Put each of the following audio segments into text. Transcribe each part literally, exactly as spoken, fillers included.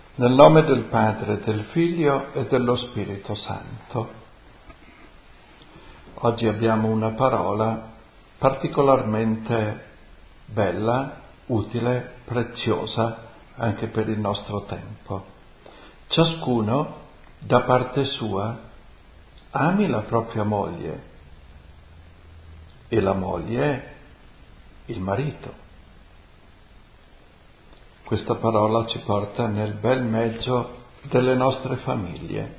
Nel nome del Padre, del Figlio e dello Spirito Santo. Oggi abbiamo una parola particolarmente bella, utile, preziosa anche per il nostro tempo. Ciascuno, da parte sua, ami la propria moglie e la moglie il marito. Questa parola ci porta nel bel mezzo delle nostre famiglie.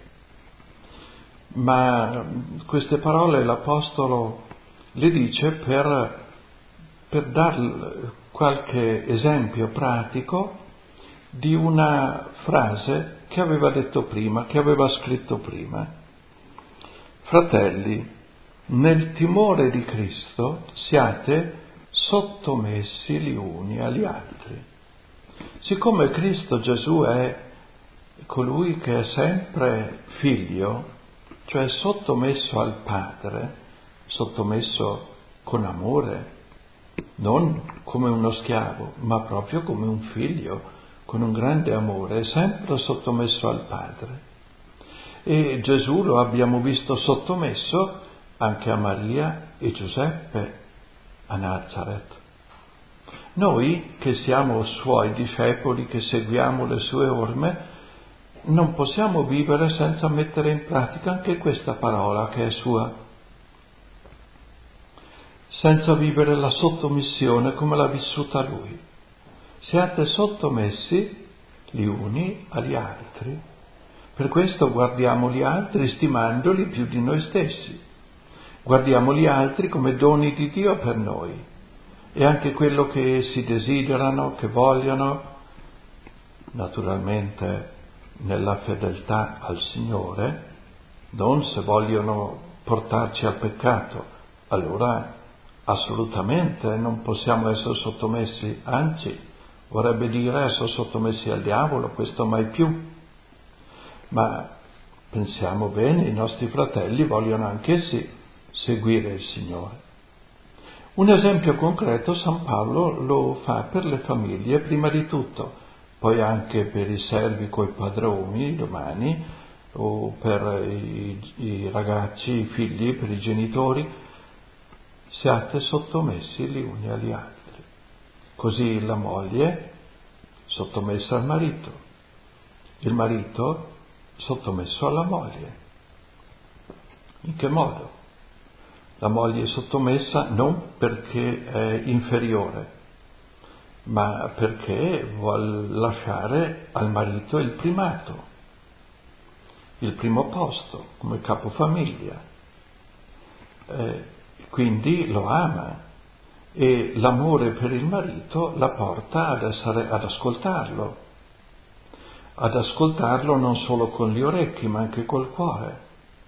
Ma queste parole l'Apostolo le dice per, per dar qualche esempio pratico di una frase che aveva detto prima, che aveva scritto prima. Fratelli, nel timore di Cristo siate sottomessi gli uni agli altri. Siccome Cristo Gesù è colui che è sempre figlio, cioè sottomesso al Padre, sottomesso con amore, non come uno schiavo, ma proprio come un figlio, con un grande amore, è sempre sottomesso al Padre. E Gesù lo abbiamo visto sottomesso anche a Maria e Giuseppe a Nazareth. Noi che siamo suoi discepoli, che seguiamo le sue orme, non possiamo vivere senza mettere in pratica anche questa parola che è sua, senza vivere la sottomissione come l'ha vissuta lui. Siate sottomessi gli uni agli altri. Per questo guardiamo gli altri stimandoli più di noi stessi. Guardiamo gli altri come doni di Dio per noi. E anche quello che essi desiderano, che vogliono, naturalmente nella fedeltà al Signore, non se vogliono portarci al peccato, allora assolutamente non possiamo essere sottomessi, anzi vorrebbe dire essere sottomessi al diavolo, questo mai più. Ma pensiamo bene, i nostri fratelli vogliono anch'essi seguire il Signore. Un esempio concreto San Paolo lo fa per le famiglie prima di tutto, poi anche per i servi coi padroni domani, o per i, i ragazzi, i figli, per i genitori. Siate sottomessi gli uni agli altri. Così la moglie sottomessa al marito, il marito sottomesso alla moglie. In che modo? La moglie è sottomessa non perché è inferiore, ma perché vuol lasciare al marito il primato, il primo posto come capofamiglia. Eh, quindi lo ama e l'amore per il marito la porta ad essere, ad ascoltarlo, ad ascoltarlo non solo con gli orecchi ma anche col cuore.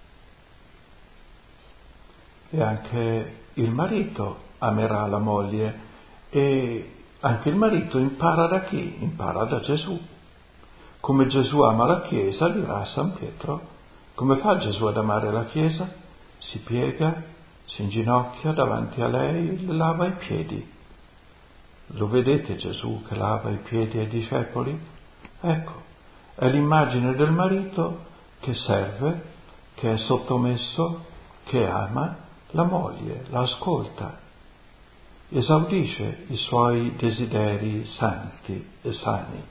E anche il marito amerà la moglie e anche il marito impara da chi? Impara da Gesù. Come Gesù ama la Chiesa, dirà San Pietro, come fa Gesù ad amare la Chiesa? Si piega, si inginocchia davanti a lei e le lava i piedi. Lo vedete Gesù che lava i piedi ai discepoli? Ecco, è l'immagine del marito che serve, che è sottomesso, che ama la moglie, la ascolta, esaudisce i suoi desideri santi e sani.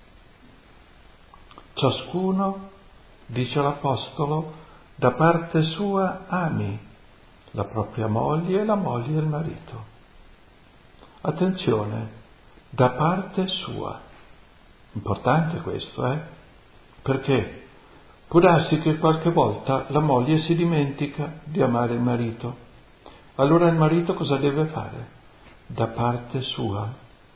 Ciascuno, dice l'Apostolo, da parte sua ami la propria moglie e la moglie il marito. Attenzione, da parte sua. Importante questo, eh? Perché può darsi che qualche volta la moglie si dimentica di amare il marito. Allora il marito cosa deve fare? Da parte sua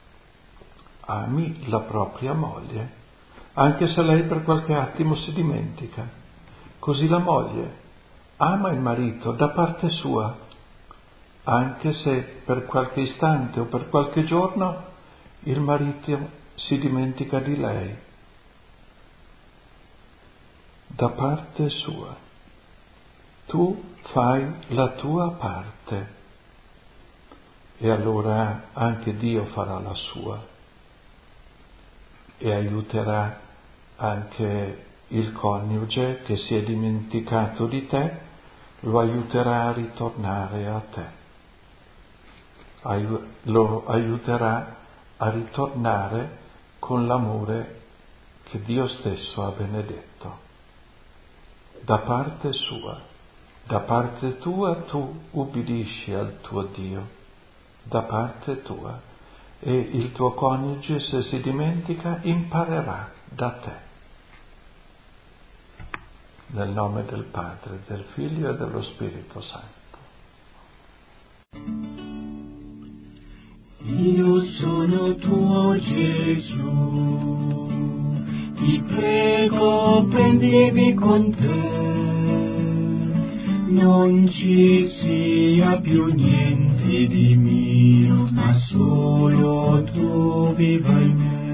ami la propria moglie, anche se lei per qualche attimo si dimentica. Così la moglie ama il marito da parte sua, anche se per qualche istante o per qualche giorno il marito si dimentica di lei. Da parte sua. Tu fai la tua parte e allora anche Dio farà la sua e aiuterà anche il coniuge che si è dimenticato di te lo aiuterà a ritornare a te, Ai- lo aiuterà a ritornare con l'amore che Dio stesso ha benedetto. Da parte sua, da parte tua tu ubbidisci al tuo Dio, da parte tua, e il tuo coniuge, se si dimentica, imparerà da te. Nel nome del Padre, del Figlio e dello Spirito Santo. Io sono tuo Gesù, ti prego prendimi con te, non ci sia più niente di mio, ma solo tu viva in me.